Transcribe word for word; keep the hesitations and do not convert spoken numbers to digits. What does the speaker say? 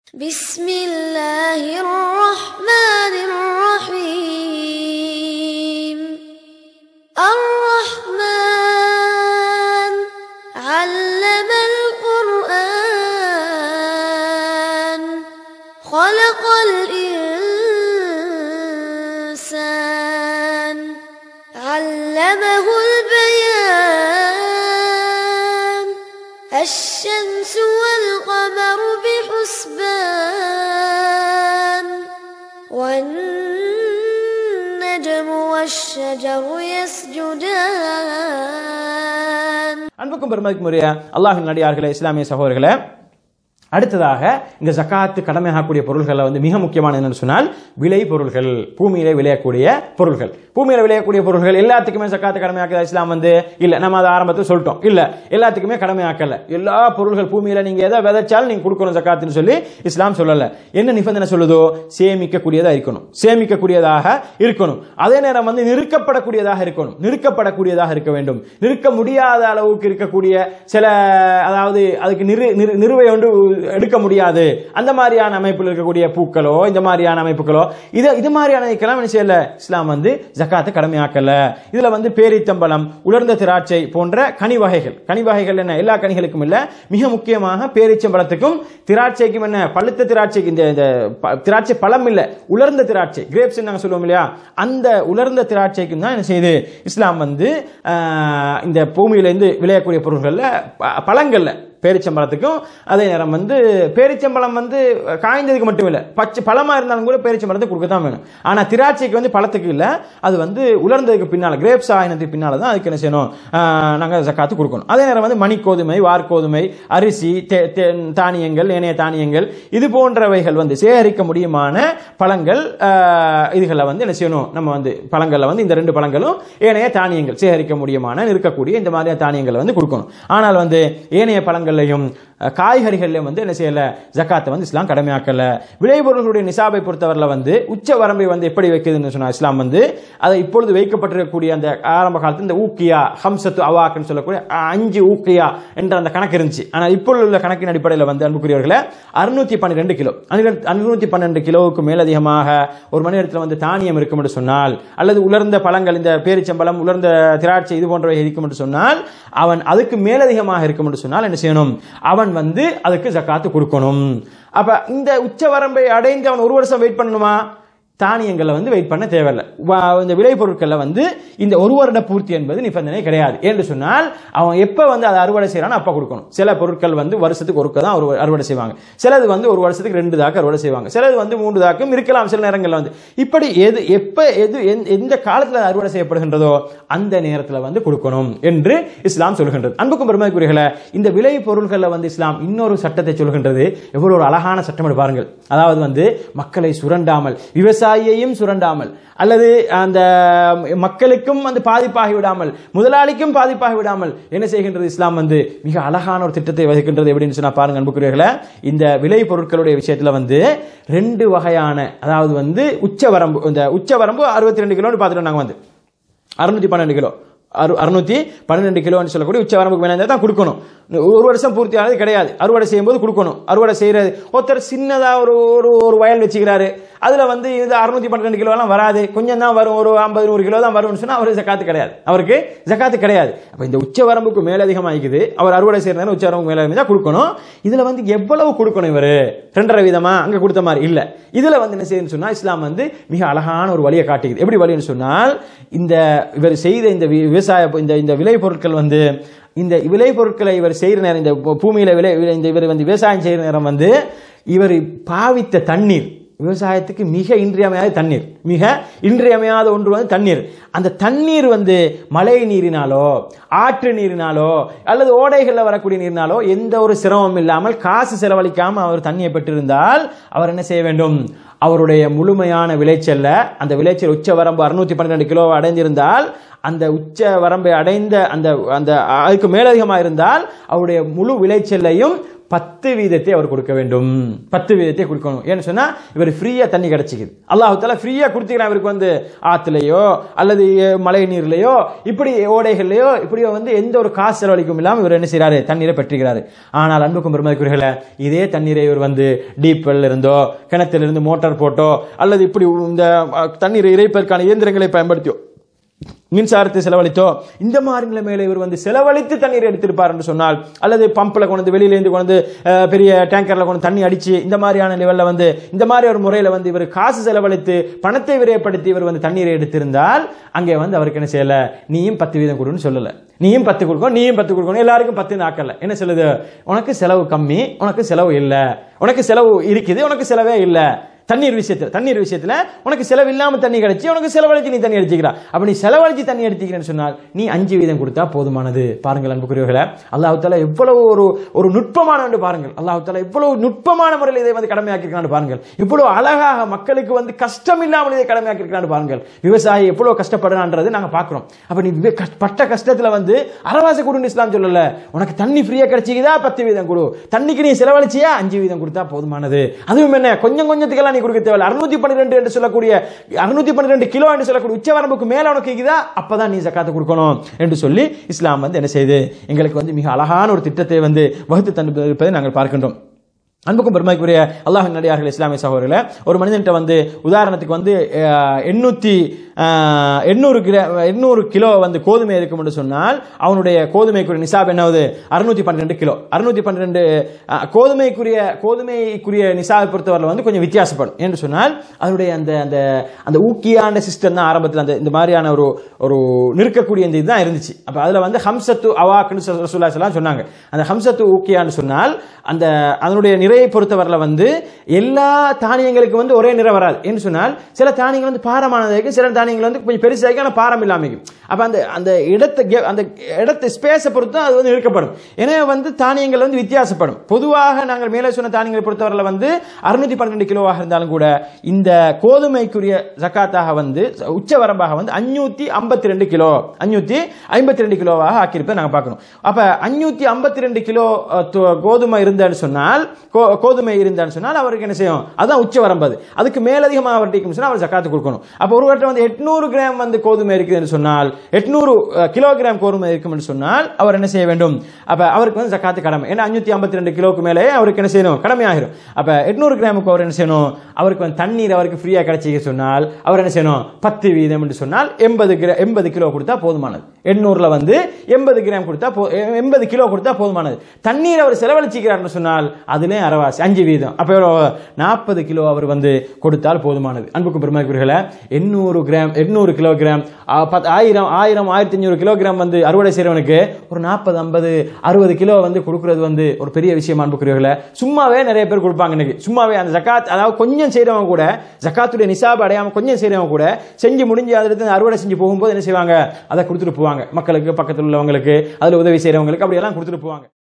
பிஸ்மில்லாஹிர் ரஹ்மானிர் ரஹீம். அர்-ரஹ்மான் அல்லமல் குர்ஆன் خلقல் இன்சான் அல்லமஹுல் பயான். الشمس والقمر بحسبان والنجم والشجر يسجدان. அன்புக்கும் பெருமதிக்கும் உரிய அல்லாஹ்வின் அடியார்களே, இஸ்லாமிய சகோதரர்களே, அடுத்ததாக இந்த ஜகாத்து கடமையாகக்கூடிய பொருள்களை வந்து மிக முக்கியமான என்னன்னு சொன்னால் விளை பொருள்கள், பூமியிலே விளையக்கூடிய பொருள்கள். பூமியில விளையக்கூடிய பொருள்கள் எல்லாத்துக்குமே ஜகாத்து கடமையாக்குதா இஸ்லாம் வந்து? இல்ல. நம்ம அதை ஆரம்பத்தில் சொல்லிட்டோம், இல்ல எல்லாத்துக்குமே கடமையாக்கல. எல்லா பொருள்கள் பூமியில நீங்க எதை விதைச்சாலும் நீங்க கொடுக்கணும் ஜகாத்துன்னு சொல்லி இஸ்லாம் சொல்லல. என்ன நிபந்தனை சொல்லுதோ? சேமிக்கக்கூடியதா இருக்கணும், சேமிக்கக்கூடியதாக இருக்கணும். அதே நேரம் வந்து நிறுக்கப்படக்கூடியதாக இருக்கணும், நிறுக்கப்படக்கூடியதாக இருக்க வேண்டும். நிறுக்க முடியாத அளவுக்கு இருக்கக்கூடிய சில, அதாவது அதுக்கு நிறுவை ஒன்று எடுக்க முடியாது, அந்த மாதிரியான அமைப்பில் இருக்கக்கூடிய பூக்களோ இந்த மாதிரியான அமைப்புகளோ இது இது மாதிரியான என்ன செய்யல இஸ்லாம் வந்து ஜகாத்தை கடமையாக்கல. இதுல வந்து பேரித்தம்பலம், உலர்ந்த திராட்சை போன்ற கனி வகைகள், கனி வகைகள் என்ன எல்லா கனிகளுக்கும் இல்ல, மிக முக்கியமாக பேரிச்சம்பழத்துக்கும் திராட்சைக்கும் என்ன பழுத்த திராட்சைக்கு, இந்த திராட்சை பழம் இல்ல, உலர்ந்த திராட்சை கிரேப்ஸ் நாங்க சொல்லுவோம் இல்லையா, அந்த உலர்ந்த திராட்சைக்கும் தான் என்ன செய்யுது இஸ்லாம் வந்து இந்த பூமியிலிருந்து விளையக்கூடிய பொருட்கள்ல பழங்கள்ல பேரிச்சம்பழத்துக்கும், அதே நேரம் வந்து பேரிச்சம்பழம் வந்து காய்ந்ததுக்கு மட்டும் இல்ல, பச்சை பழமா இருந்தாலும் கூட பேரிச்சம்பழத்தை கொடுக்கத்தான் வேணும். ஆனா திராட்சைக்கு வந்து பழத்துக்கு இல்ல, அது வந்து உலர்ந்ததுக்கு பின்னால, கிரேப்ஸ் ஆயினத்துக்கு பின்னால தான் அதுக்கு என்ன செய்யணும், நாங்க ஜகாத்து கொடுக்கணும். அதே நேரம் வந்து மணிக்கோதுமை, வார்கோதுமை, அரிசி, தானியங்கள், ஏனைய தானியங்கள் இது போன்றவைகள் வந்து சேகரிக்க முடியுமான பழங்கள், இதுகளை வந்து என்ன செய்யணும், நம்ம வந்து பழங்கள்ல வந்து இந்த ரெண்டு பழங்களும் ஏனைய தானியங்கள் சேகரிக்க முடியுமான இருக்கக்கூடிய இந்த மாதிரியான தானியங்களை வந்து கொடுக்கணும். ஆனால் வந்து ஏனைய பழங்கள் காய்கறிகள்ல வந்து என்ன செய்யல ஜகாத்தை வந்து இஸ்லாம் கடமையாக்கல. விளைபொருள்களுடைய நிசாபை பொறுத்தவரையில் வந்து உச்ச வரம்பை வந்து எப்படி வைக்குதுன்னு சொன்னா இஸ்லாம் வந்து அதை இப்பொழுது வைக்கப்பட்டிருக்கக்கூடிய அந்த ஆரம்ப காலத்தில் இந்த ஊக்கியா ஹம்சத்து அவாக்குன்னு சொல்லக்கூடிய அஞ்சு ஊக்கியா என்ற அந்த கணக்கு இருந்துச்சு. ஆனால் இப்பொழுது உள்ள கணக்கின் அடிப்படையில் வந்து அன்புக்குரியவர்களை அறுநூத்தி பன்னிரெண்டு கிலோ அறுநூத்தி பன்னெண்டு கிலோவுக்கு மேலதிகமாக ஒரு மணி நேரத்தில் வந்து தானியம் இருக்கும் என்று சொன்னால், அல்லது உலர்ந்த பழங்கள், இந்த பேரிச்சம்பழம், உலர்ந்த திராட்சை இது போன்றவை இருக்கும் என்று சொன்னால், அவன் அதுக்கு மேலதிகமாக இருக்கும் என்று சொன்னால் என்ன செய்யணும், அவன் வந்து அதுக்கு ஜகாத்து கொடுக்கணும். அப்ப இந்த உச்ச வரம்பை அடைந்து அவன் ஒரு வருஷம் வெயிட் பண்ணணுமா? தானியங்களை வந்து வெயிட் பண்ண தேவையில்லை. இந்த விளை பொருட்கள்ல வந்து இந்த ஒரு வருட பூர்த்தி என்பது நிபந்தனை கிடையாது. என்று சொன்னால் அவன் எப்ப வந்து அதை அறுவடை செய்யறானோ அப்ப கொடுக்கணும். சில பொருட்கள் வந்து வருஷத்துக்கு ஒருக்க தான் அறுவடை செய்வாங்க, சிலது வந்து ஒரு வருஷத்துக்கு ரெண்டு தாக்கு அறுவடை செய்வாங்க, சிலது வந்து மூன்று தாக்கும் இருக்கலாம் சில நேரங்கள்ல வந்து. இப்படி எது எப்ப எது எந்த காலத்துல அறுவடை செய்யப்படுகின்றதோ அந்த நேரத்தில் வந்து கொடுக்கணும் என்று இஸ்லாம் சொல்கின்றது. அன்புக்கும் பெருமதிக்குரியவர்களே, இந்த விளை பொருட்கள்ல வந்து இஸ்லாம் இன்னொரு சட்டத்தை சொல்கின்றது. எவ்வளவு ஒரு அழகான சட்டம் பாருங்கள். அதாவது வந்து மக்களை சுரண்டாமல், விவசாய விவசாயியையும் சுரண்டாமல், அல்லது அந்த மக்களுக்கும் வந்து பாதிப்பாகி விடாமல், முதலாளிக்கும் பாதிப்பாகி விடாமல் என்ன செய்கின்றது இஸ்லாம் வந்து மிக அழகான ஒரு திட்டத்தை வகுக்கின்றது. எப்படின்னு சொன்னா பாருங்க அன்புக்குரியவர்களே, இந்த விளை பொருட்களுடைய விஷயத்துல வந்து ரெண்டு வகையான, அதாவது வந்து உச்ச வரம்பு, இந்த உச்ச வரம்பு அறுபத்தி ரெண்டு கிலோ பார்த்துட்டோம் நாங்க வந்து அறுநூத்தி பன்னெண்டு கிலோ அறுநூத்தி பன்னிரெண்டு கிலோன்னு சொல்லக்கூடிய உச்ச வரம்புக்கு மேலே தான் கொடுக்கணும். ஒரு வருஷம் பூர்த்தி ஆனது கிடையாது, அறுவடை செய்யும் போது கொடுக்கணும். அறுவடை செய்யறது ஒருத்தர் சின்னதா ஒரு ஒரு வயல் வச்சுக்கிறாரு, அதுல வந்து இது அறுநூத்தி பன்னிரெண்டு கிலோ எல்லாம் வராது, கொஞ்சம் தான் வரும், ஒரு ஐம்பது நூறு கிலோ தான் வரும்னு சொன்னா அவருக்கு ஜகாத்து கிடையாது, அவருக்கு ஜகாத்து கிடையாது. அப்ப இந்த உச்ச வரம்புக்கு மேலதிகமாகிக்குது, அவர் அறுவடை செய்யற நேரம் உச்ச வரம்புக்கு மேல தான் கொடுக்கணும். இதுல வந்து எவ்வளவு கொடுக்கணும், இவரு ரெண்டரை வீதமா அங்க கொடுத்த மாதிரி இல்ல. இதுல வந்து என்ன செய்யுன்னு சொன்னா இஸ்லாம் வந்து மிக அழகான ஒரு வழியை காட்டுகிறது. எப்படி வழின்னு சொன்னால், இந்த இவர் செய்த இந்த விவசாய இந்த இந்த விளை பொருட்கள் வந்து இந்த விளை பொருட்களை இவர் செய்கிற நேரம், இந்த பூமியில விளை இந்த இவர் வந்து விவசாயம் செய்கிற நேரம் வந்து இவர் பாவித்த தண்ணீர், விவசாயத்துக்கு மிக இன்றியமையாத தண்ணீர், மிக இன்றியமையாத ஒன்று வந்து தண்ணீர். அந்த தண்ணீர் வந்து மழை நீரினாலோ ஆற்று நீரினாலோ அல்லது ஓடைகளில் வரக்கூடிய நீரினாலோ எந்த ஒரு சிரமம் இல்லாமல் காசு செலவழிக்காமல் அவர் தண்ணியை பெற்றிருந்தால் அவர் என்ன செய்ய வேண்டும், அவருடைய முழுமையான விளைச்சல்ல, அந்த விளைச்சல் உச்ச வரம்பு அறுநூத்தி பன்னிரெண்டு கிலோ அடைந்திருந்தால், அந்த உச்ச வரம்பை அடைந்த அந்த அந்த அதுக்கு மேலதிகமாக இருந்தால் அவருடைய முழு விளைச்சலையும் பத்து வீதத்தை அவர் கொடுக்க வேண்டும். பத்து வீதத்தை கொடுக்கணும். ஏன்னு சொன்னா இவர் ஃப்ரீயா தண்ணி கிடைச்சிக்குது. அல்லாஹ் தஆலா ஃப்ரீயா கொடுத்துக்கிறான். இவருக்கு வந்து ஆத்துலயோ அல்லது மழை நீர்லயோ இப்படி ஓடைகள்லயோ இப்படியோ வந்து எந்த ஒரு காசு செலவழிக்கும் இல்லாமல் இவர் என்ன செய்யறாரு, தண்ணீரை பெற்றுகிறாரு. ஆனால் அன்புக்கும் பெருமதிக்குரியவர்களே, இதே தண்ணீரை இவர் வந்து டீப் வெல்ல இருந்தோ கிணத்திலிருந்து மோட்டார் போட்டோ அல்லது இப்படி இந்த தண்ணீரை இறைப்பதற்கான இயந்திரங்களை பயன்படுத்தியோ மின்சாரத்தை செலவழித்தோ இந்த மாதிரி நிலைமையில இவர் வந்து செலவழித்து தண்ணீர் எடுத்திருப்பார் என்று சொன்னால், அல்லது பம்பில் கொண்டு வெளியிலேருந்து கொண்டு பெரிய டேங்கர்ல கொண்டு தண்ணி அடிச்சு இந்த மாதிரியான லெவலில் வந்து இந்த மாதிரி ஒரு முறையில் வந்து இவர் காசு செலவழித்து பணத்தை விரயப்படுத்தி இவர் வந்து தண்ணீரை எடுத்திருந்தால் அங்கே வந்து அவருக்கு என்ன செய்யல, நீயும் பத்து வீதம் கொடுன்னு சொல்லல, நீயும் பத்து கொடுக்கணும் நீயும் பத்து கொடுக்கணும், எல்லாருக்கும் பத்து நாக்கல்ல. என்ன சொல்லுது, உனக்கு செலவு கம்மி, உனக்கு செலவு இல்லை, உனக்கு செலவு இருக்குது, உனக்கு செலவே இல்லை. தண்ணீர் விஷயத்தில் தண்ணீர் விஷயத்தில் உனக்கு செலவு இல்லாமல் தண்ணி கிடைச்சி உனக்கு செலவழிச்சு நீ தண்ணி அடிச்சுக்கிறா. அப்ப நீ செலவழிச்சு தண்ணி அடிச்சுக்கிறேன்னு சொன்னால் நீ அஞ்சு வீதம் கொடுத்தா போதுமானது. பாருங்கள் அன்புக்குரியவர்களே, அல்லாஹ் தஆலா எவ்வளவு ஒரு ஒரு நுட்பமான பாருங்கள், அல்லாஹ் தஆலா எவ்வளவு நுட்பமான முறையில் இதை வந்து கடமையாக்கியிருக்கான்னு பாருங்கள். இவ்வளவு அழகாக மக்களுக்கு வந்து கஷ்டம் இல்லாமல் இதை கடமையாக்கியிருக்கான்னு பாருங்கள். விவசாயி எவ்வளவு கஷ்டப்படுறான்றது நாங்க பாக்குறோம். அப்ப நீ பட்ட கஷ்டத்துல வந்து அரவாச கொடுன்னு இஸ்லாம் சொல்லல. உனக்கு தண்ணி ஃப்ரீயா கிடைச்சிக்குதா பத்து வீதம் கொடு, தண்ணிக்கு நீ செலவழிச்சியா அஞ்சு வீதம் கொடுத்தா போதுமானது. அதுவும் என்ன கொஞ்சம் கொஞ்சத்துக்கெல்லாம் கொடுக்க தேவை. அறுநூத்தி பன்னிரண்டு என்று சொல்லக்கூடிய அறுநூத்தி பன்னிரண்டு கிலோ என்று சொல்லக்கூடிய உச்ச வரம்புக்கு மேல உனக்கு இருக்குதா அப்பதான் நீ ஜகாத்தை கொடுக்கணும் என்று சொல்லி இஸ்லாம் வந்து என்ன செய்யுது, எங்களுக்கு வந்து மிக அழகான ஒரு திட்டத்தை வந்து வகுத்து தந்திருப்பதை நாங்கள் பார்க்கின்றோம். அன்புக்கும் பெருமைக்குரிய அல்லாஹ்வின் நல்லடியார்களே, இஸ்லாமிய சகோதரர்களே, ஒரு மனிதன்கிட்ட வந்து உதாரணத்துக்கு வந்து எண்ணூத்தி எண்ணூறு கிலோ எண்ணூறு கிலோ வந்து கோதுமை இருக்கும் என்று சொன்னால் அவனுடைய கோதுமைக்குரிய நிசாப் என்னது அறுநூத்தி பன்னிரெண்டு கிலோ. அறுநூத்தி பன்னிரெண்டு கோதுமைக்குரிய கோதுமைக்குரிய நிசாபை பொறுத்தவரை வந்து கொஞ்சம் வித்தியாசப்படும் என்று சொன்னால் அதனுடைய அந்த அந்த அந்த ஊக்கியான சிஸ்டம் தான் ஆரம்பத்தில் அந்த இந்த மாதிரியான ஒரு ஒரு நிற்கக்கூடிய இந்த இதுதான் இருந்துச்சு. அப்ப அதுல வந்து ஹம்சத்து அவாக்குன்னு ரசூலுல்லாஹி ஸல்லல்லாஹு அலைஹி வஸல்லம் சொன்னாங்க. அந்த ஹம்சத்து ஊக்கியான்னு சொன்னால் அந்த அதனுடைய நிறையை பொறுத்தவரையில் வந்து எல்லா தானியங்களுக்கு வந்து ஒரே நிறை வராது என்று சொன்னால் சில தானியங்கள் வந்து பாரமானது, சில தானியங்கள் வந்து கொஞ்சம் பெருசாக ஆனால் பாரம் இல்லாமல். அப்ப அந்த அந்த இடத்தை அந்த இடத்தை ஸ்பேஸை பொறுத்து அது வந்து நிற்கப்படும். எனவே வந்து தானியங்கள் வந்து வித்தியாசப்படும். பொதுவாக நாங்கள் மேலே சொன்ன தானியங்களை பொறுத்தவரையில் வந்து அறுநூத்தி பன்னிரெண்டு கிலோவாக இருந்தாலும் கூட இந்த கோதுமைக்குரிய ஜக்காத்தாக வந்து உச்ச வரம்பாக வந்து அஞ்சூத்தி ஐம்பத்தி ரெண்டு கிலோ அஞ்சூத்தி ஐம்பத்தி ரெண்டு கிலோவாக ஆக்கியிருப்பதை நாங்கள் பார்க்கணும். அப்ப அஞ்சூத்தி ஐம்பத்தி ரெண்டு கிலோ கோதுமை இருந்தான்னு சொன்னால் கோதுமை இருந்தான்னு சொன்னால் அவருக்கு என்ன செய்யும், அதுதான் உச்ச வரம்பது. அதுக்கு மேலதிகமாக அவர்கிட்ட சொன்னால் அவர் ஜக்காத்து கொடுக்கணும். அப்ப ஒரு வட்டம் வந்து எட்நூறு கிராம் வந்து கோதுமை இருக்குது என்று சொன்னால் எட்நூறு கிலோகிராம் கோதுமை இருக்கும் என்று சொன்னால் அவர் என்ன செய்ய வேண்டும், அப்ப அவருக்கு வந்து ஜக்காத்து கடமை. ஏன்னா அஞ்சூத்தி ஐம்பத்தி ரெண்டு கிலோக்கு மேலே அவருக்கு என்ன செய்யணும், கடமையாகிடும். அப்ப எட்நூறு கிராமுக்கு அவர் என்ன செய்யணும், அவருக்கு வந்து தண்ணீர் அவருக்கு ஃப்ரீயா கிடைச்சிக்க சொன்னால் அவர் என்ன செய்யணும், பத்து வீதம் என்று சொன்னால் எண்பது கிராம் எண்பது கிலோ கொடுத்தா போதுமானது. எண்ணூறுல வந்து எண்பது கிராம் கொடுத்தா எண்பது கிலோ கொடுத்தா போதுமானது. தண்ணீர் அவர் செலவழிச்சிக்கிறார் சொன்னால் அதுல அரவாசி அஞ்சு வீதம், அப்ப நாற்பது கிலோ அவர் வந்து கொடுத்தால் போதுமானது. அன்புக்கும் பெருமைக்குரியவர்களே, எண்ணூறு கிராம் எண்ணூறு கிலோகிராம் ஆயிரம் ஆயிரம் ஆயிரத்தி ஐநூறு கிலோகிராம் வந்து அறுவடை செய்யறவனுக்கு ஒரு நாற்பது ஐம்பது அறுபது கிலோ வந்து கொடுக்கிறது வந்து ஒரு பெரிய விஷயம். அன்புக்குரியவர்களே, சும்மாவே நிறைய பேர் கொடுப்பாங்க இன்னைக்கு. சும்மாவே அந்த ஜக்காத் அதாவது கொஞ்சம் செய்யறவங்க கூட ஜக்காத்துடைய நிசாப் அடையாம கொஞ்சம் செய்யறவங்க கூட செஞ்சு முடிஞ்சு அதில் அறுவடை செஞ்சு போகும்போது என்ன செய்வாங்க, அதை கொடுத்துட்டு போவாங்க மக்களுக்கு, பக்கத்தில் உள்ளவங்களுக்கு, அதுல உதவி செய்யறவங்களுக்கு, அப்படி எல்லாம் கொடுத்துட்டு போவாங்க.